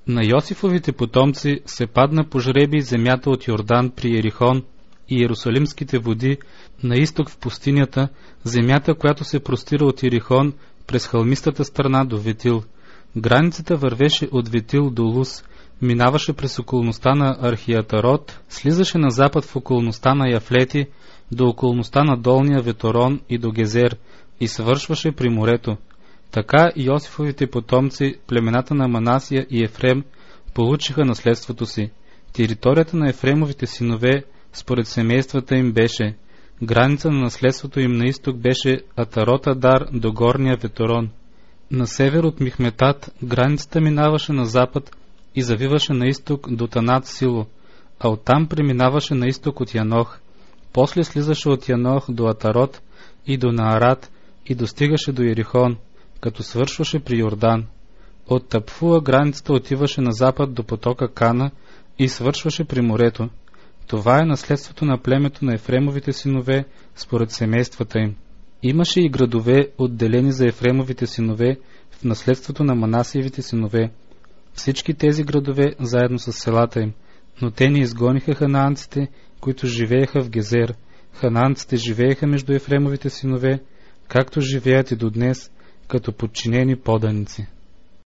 На Йосифовите потомци се падна по жребий земята от Йордан при Ерихон и Иерусалимските води, на изток в пустинята, земята, която се простира от Ерихон през хълмистата страна до Ветил. Границата вървеше от Ветил до Луз, минаваше през околността на Архиатарот, слизаше на запад в околността на Яфлети, до околността на долния Веторон и до Гезер, и свършваше при морето. Така Йосифовите потомци, племената на Манасия и Ефрем, получиха наследството си. Територията на Ефремовите синове, според семействата им, беше: граница на наследството им на изток беше Атарот Адар до горния Веторон. На север от Михметат границата минаваше на запад и завиваше на изток до Танат Сило, а оттам преминаваше на изток от Янох. После слизаше от Янох до Атарот и до Наарат и достигаше до Ерихон, като свършваше при Йордан. От Тапфуа границата отиваше на запад до потока Кана и свършваше при морето. Това е наследството на племето на Ефремовите синове според семействата им. Имаше и градове, отделени за Ефремовите синове в наследството на Манасиевите синове. Всички тези градове заедно с селата им, но те не изгониха ханаанците, които живееха в Гезер. Ханаанците живееха между Ефремовите синове, както живеят и до днес, като подчинени поданици.